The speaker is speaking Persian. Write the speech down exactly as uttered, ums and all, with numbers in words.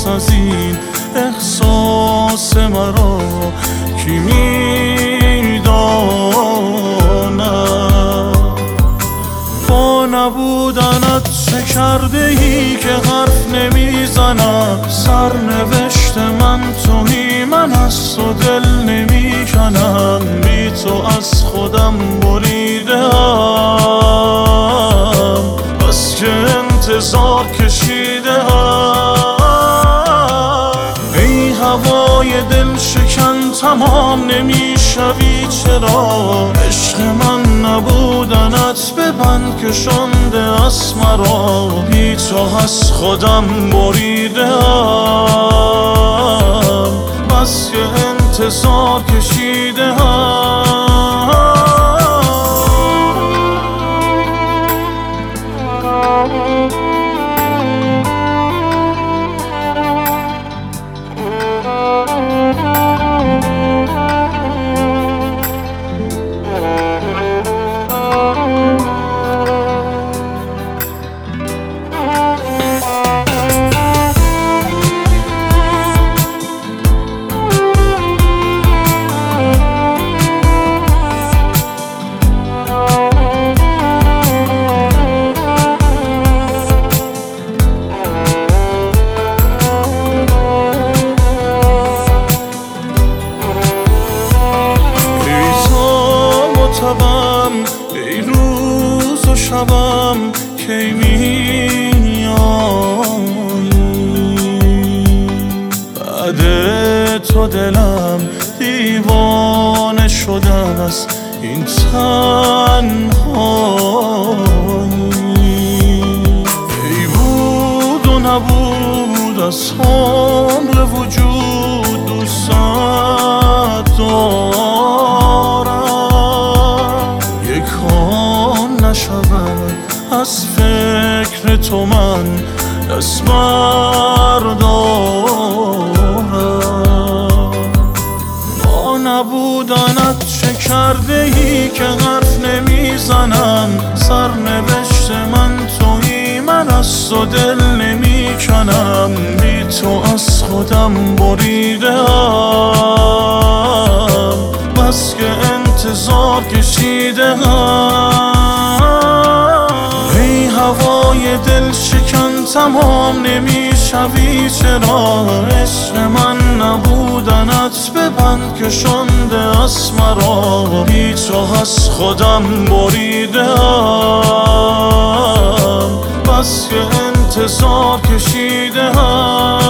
پس از این احساس مرا کی میداند؟ با نبودنت چه کرده ای که حرف نمیزنم؟ سرنوشت من تویی، من از تو دل نمیکنم. بی تو از خودم بریدم، بس که انتظار کشیدم. ای هوای دل شکن تمام نمیشوی چرا؟ عشق من نبودنت به بند کشنده از مرا. بی تو از خودم بریدم، بس که انتظار کشیدم. ای روز و شبم کی میایی؟ بعد تو دلم دیوانه شدم از این تنهایی. ای بود و نبود از عمر وجود دوست دارم. نشود از فکر تو من دست بردارم. با نبودنت چه کرده ای که حرف نمیزنم؟ سرنوشت من تویی، من از تو دل نمیکنم. بی تو از خودم بریدم، بس که انتظار کشیدم. ای هوای دل شکن تمام نمیشوی چرا؟ عشق من نبودنت به بند کشنده از مرا. بی تو از خودم بریدم، بس که انتظار کشیدم.